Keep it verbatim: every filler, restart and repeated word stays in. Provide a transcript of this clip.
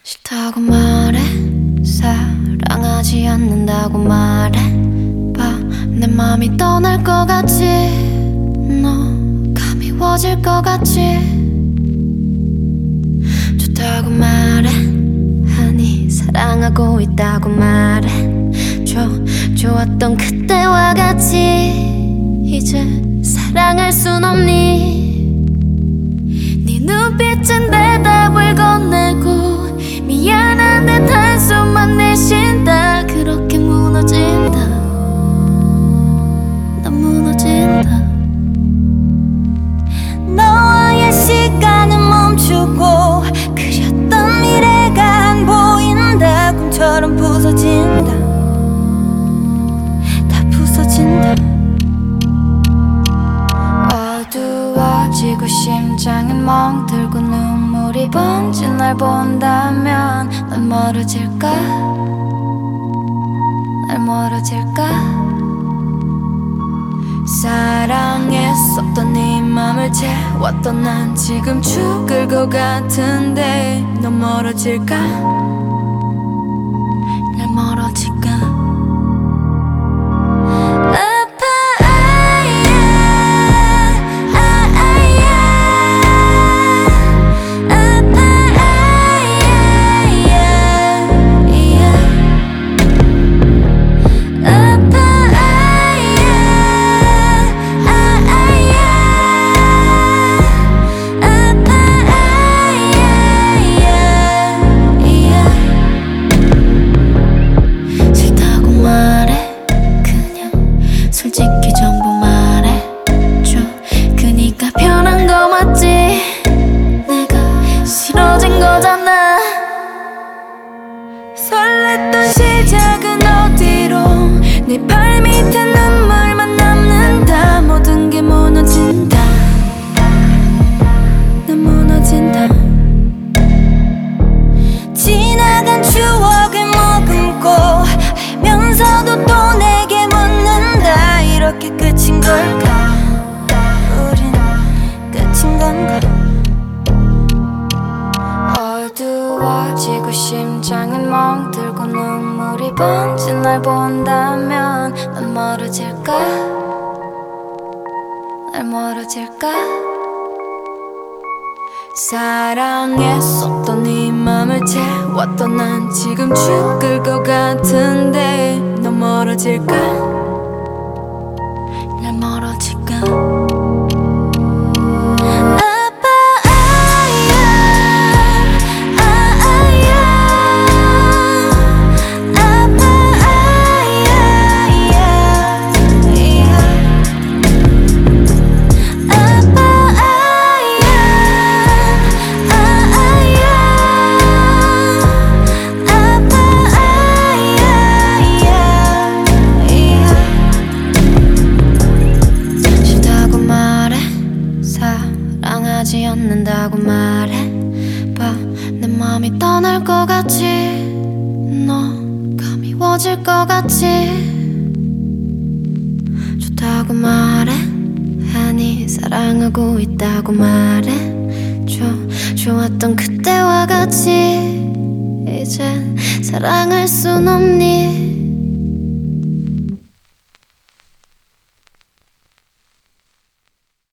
싫다고 말해, 사랑하지 않는다고 말해 봐. 내 맘이 떠날 것 같지, 너 가미워질 것 같지. 좋다고 말해, 아니 사랑하고 있다고 말해 줘. 좋았던 그때와 같이 이제 사랑할 순 없니? 네 눈빛은 대답을 건네고 미안한 듯 한숨만 내쉰다. 그렇게 무너진다, 난 무너진다. 너와의 시간은 멈추고 그렸던 미래가 안 보인다. 꿈처럼 부서진다, 다 부서진다. 어두워지고 심장은 멍들고 눈물이 번진 날 본다면 난 멀어질까? 날 멀어질까? 사랑했었던 네 맘을 채웠던 난 지금 죽을 것 같은데 넌 멀어질까? 날 멀어질까? 솔직히 전부 말해줘. 그니까 변한 거 맞지? 내가 싫어진 거잖아. 설렜던 시작은 어디로? 내 발밑에 눈물만 남는다. 모든 게 무너진다, 난 무너진다. 지나간 추억을 머금고 알면서도 또 내게 묻는다. 이렇게 끝인 걸까? 우린 끝인 건가? 어두워지고 심장은 멍들고 눈물이 번진 날 본다면 난 멀어질까? 날 멀어질까? 사랑했었던 네 맘을 채웠던 난 지금 죽을 것 같은데 넌 멀어질까? 날 멀어질까? 사랑하지 않는다고 말해 봐. 내 맘이 떠날 것 같지, 너 가미워질 것 같지. 좋다고 말해, 아니 사랑하고 있다고 말해 줘. 좋았던 그때와 같이 이젠 사랑할 순 없니?